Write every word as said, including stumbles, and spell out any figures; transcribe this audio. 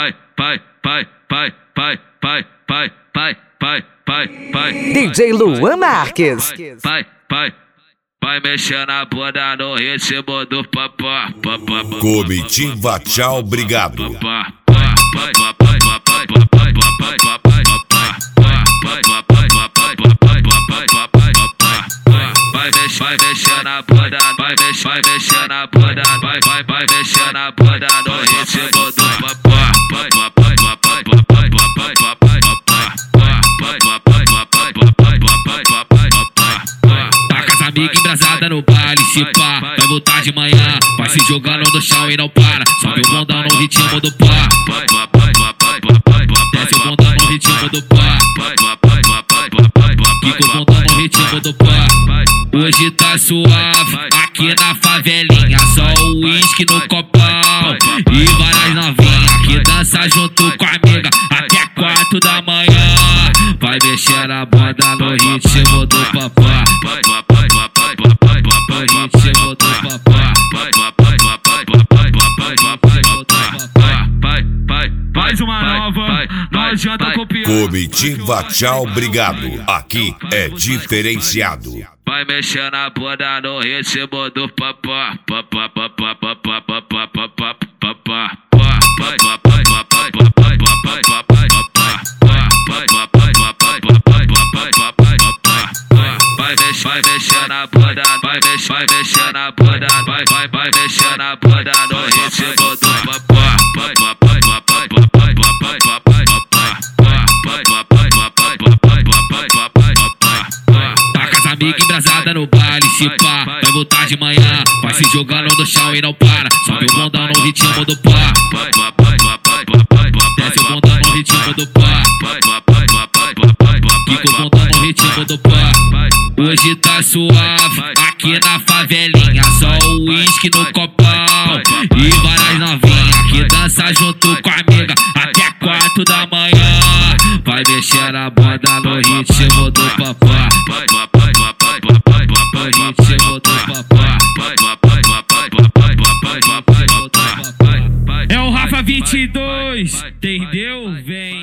pai, pai, pai, pai, pai, pai, pai, pai, pai, pai, pai. D J Luan Marques. Pai, pai, pai, mexendo a bunda no ritmo do papá. Comitiva Tchau, obrigado. Vai mexer na bunda, vai mexer, vai mexer na bunda, vai, vai, vai mexer na bunda no ritmo do papá. Tá com as amigas embrasadas no baile, se pá, vai voltar de manhã, vai se jogando no chão e não para, sobe o bundão no ritmo do pá. Desce o bundão no ritmo do pá, quica o bundão no ritmo do pá. Hoje tá suave, aqui na favelinha, só o uísque no copão e várias novinhas que dança junto com a amiga até quatro da manhã. Vai mexer na bunda no ritmo do papá, no ritmo do papá. Mais uma nova, não adianta copiar. Comitiva Tchau, obrigado. Aqui é diferenciado. Vai mexer na bunda no ritmo do papá, papá, papá, papá, papá, papá, papá. Vai mexer na bunda, vai mexer, vai mexer na bunda, vai, vai, vai mexer na bunda no ritmo do papá. Tá com as amigas embrasadas no baile, se pá, vai voltar de manhã, vai se jogando no chão e não para, sobe o bundão no ritmo do pá. Desce o bundão no ritmo do pá, quica o bundão no ritmo do pá. Hoje tá suave, aqui na favelinha, só o uísque no copão e várias novinhas que dança junto com a amiga até quatro da manhã. Vai mexer na bunda no ritmo do papá, no ritmo do papá. É o Rafa vinte e dois, entendeu? Vem.